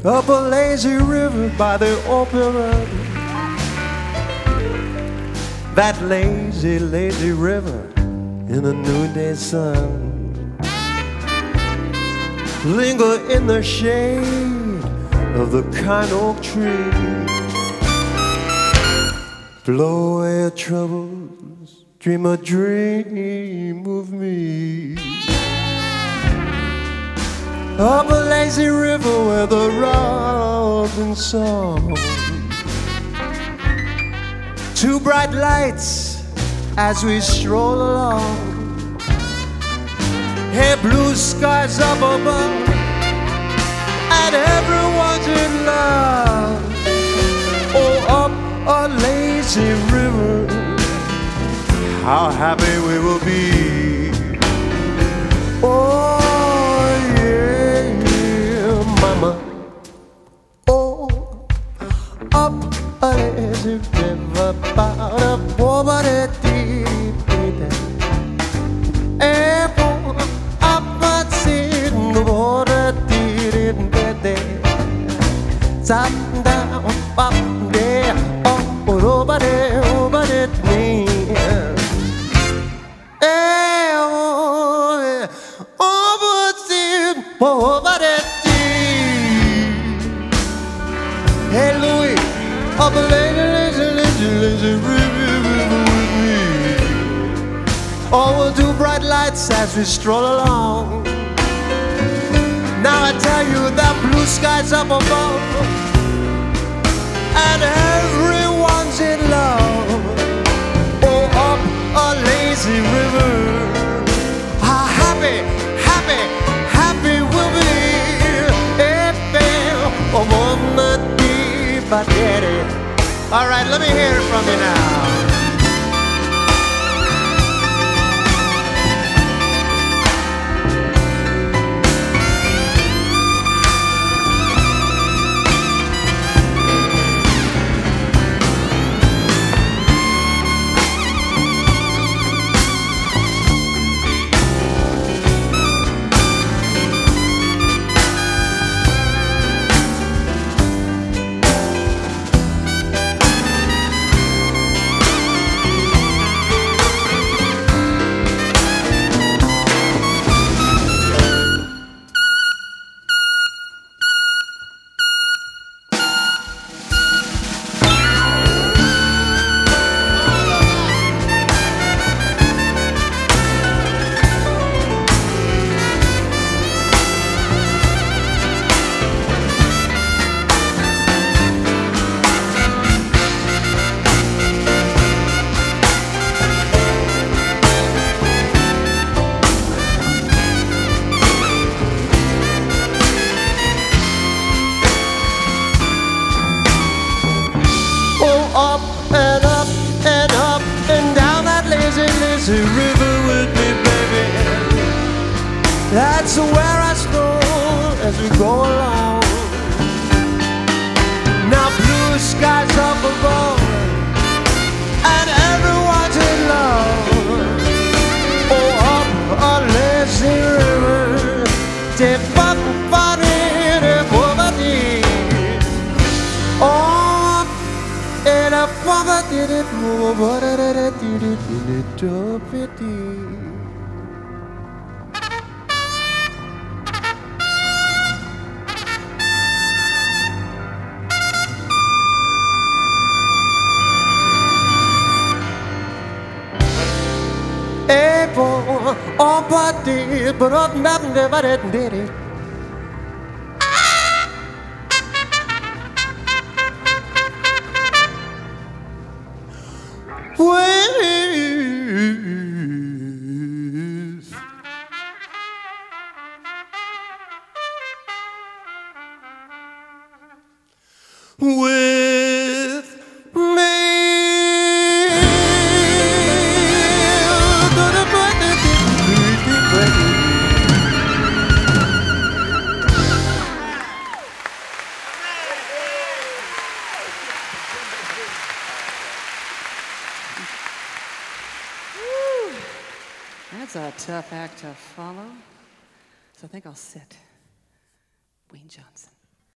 up a lazy river by the opera. That lazy, lazy river in the noonday sun. Linger in the shade of the kind oak tree. Blow away your troubles, dream a dream of me. Up a lazy river where the robin song. Two bright lights as we stroll along. Hey, blue skies up above, and everyone's in love. Oh, up a lazy river, how happy we will be. Oh yeah, mama. Oh, up a lazy river, about a woman deep. Up a sea in the water, didn't get there. Top down, up there, over there, over there, me. Over there. Hey Louis, up a lazy, lazy, lazy, lazy river with me. Oh, we'll do bright lights as we stroll along. Now I tell you that blue skies up above, and everyone's in love. Oh, up a lazy river, how happy, happy, happy we'll be. All right, let me hear it from you now. Up and up and up and down that lazy, lazy river with me, baby. That's where I stroll as we go along. Now blue skies up above, and everyone's in love. Oh, up a lazy river, did it, with me. That's a tough act to follow. So I think I'll sit. Wayne Johnson.